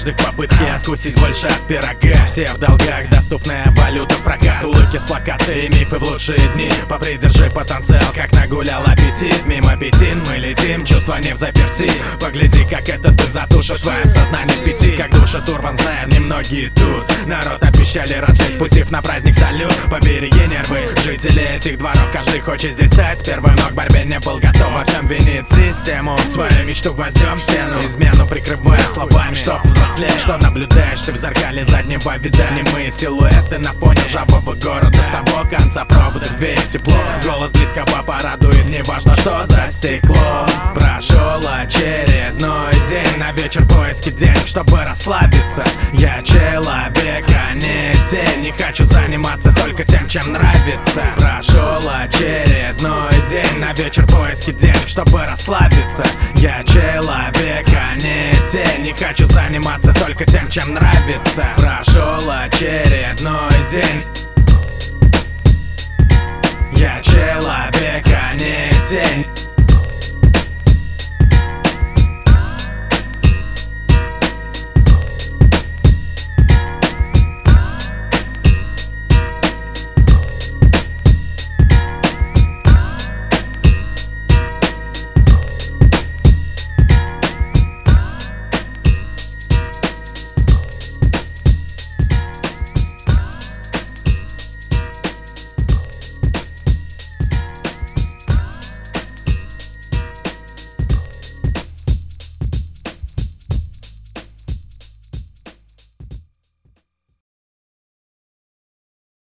Каждый в попытке откусить больше от пирога. Все в долгах, доступная валюта в прокат. Улыбки с плакаты, мифы в лучшие дни. Попридержи потенциал, как нагулял аппетит. Мимо пятин мы летим, чувства не в заперти. Погляди, как это ты затушишь в твоем сознании в пяти. Как душит урван, знают немногие тут. Народ обещали развлечь, пустив на праздник салют. Побереги нервы, жители этих дворов. Каждый хочет здесь стать первым, но к борьбе не был готов. Во всем винит систему, свою мечту гвоздем в стену. Измену прикрывая словами, чтоб взрослеть. Что наблюдаешь ты в зеркале заднего вида? Немые силуэты на фоне ржавого города. С того конца провода веет тепло. Голос близкого порадует, неважно что за стекло. Прошел очередной день, на вечер поиски денег, чтобы расслабиться. Я человек, а не тень. Не хочу заниматься только тем, чем нравится. Прошел очередной день, на вечер поиски денег, чтобы расслабиться. Я человек, а не тень. Не хочу заниматься только тем, чем нравится. Прошел очередной день. Я человек,